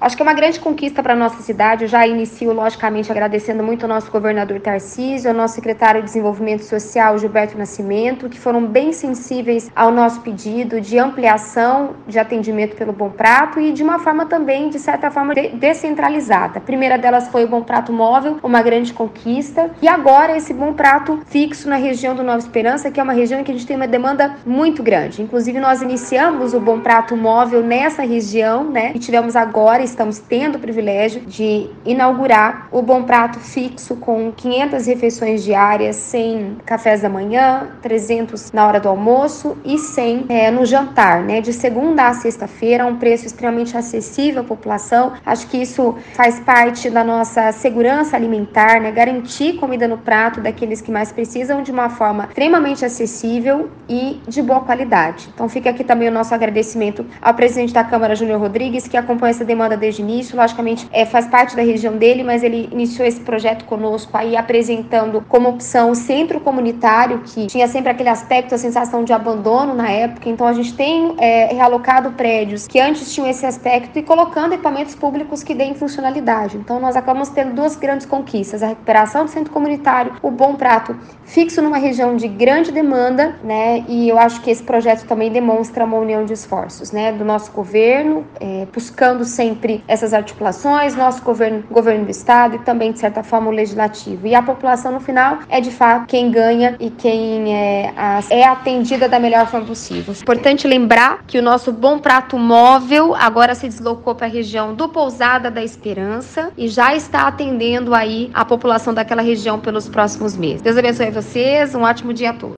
Acho que é uma grande conquista para a nossa cidade. Eu já inicio, logicamente, agradecendo muito ao nosso governador Tarcísio, ao nosso secretário de Desenvolvimento Social, Gilberto Nascimento, que foram bem sensíveis ao nosso pedido de ampliação de atendimento pelo Bom Prato e de uma forma também, de certa forma, descentralizada. A primeira delas foi o Bom Prato Móvel, uma grande conquista, e agora esse Bom Prato fixo na região do Nova Esperança, que é uma região em que a gente tem uma demanda muito grande. Inclusive, nós iniciamos o Bom Prato Móvel nessa região, né? E tivemos agora, estamos tendo o privilégio de inaugurar o Bom Prato fixo com 500 refeições diárias, 100 cafés da manhã, 300 na hora do almoço e 100 no jantar, né? De segunda a sexta-feira, a um preço extremamente acessível à população. Acho que isso faz parte da nossa segurança alimentar, né? Garantir comida no prato daqueles que mais precisam de uma forma extremamente acessível e de boa qualidade. Então fica aqui também o nosso agradecimento ao presidente da Câmara, Júnior Rodrigues, que acompanha essa demanda desde o início. Logicamente, faz parte da região dele, mas ele iniciou esse projeto conosco aí, apresentando como opção o centro comunitário, que tinha sempre aquele aspecto, a sensação de abandono na época. Então a gente tem realocado prédios que antes tinham esse aspecto e colocando equipamentos públicos que deem funcionalidade. Então nós acabamos tendo duas grandes conquistas: a recuperação do centro comunitário, o Bom Prato fixo numa região de grande demanda, né? E eu acho que esse projeto também demonstra uma união de esforços, né? Do nosso governo, buscando sempre essas articulações, nosso governo do estado e também, de certa forma, o legislativo. E a população, no final, é de fato quem ganha e quem é atendida da melhor forma possível. Importante lembrar que o nosso Bom Prato Móvel agora se deslocou para a região do Pousada da Esperança e já está atendendo aí a população daquela região pelos próximos meses. Deus abençoe vocês, um ótimo dia a todos.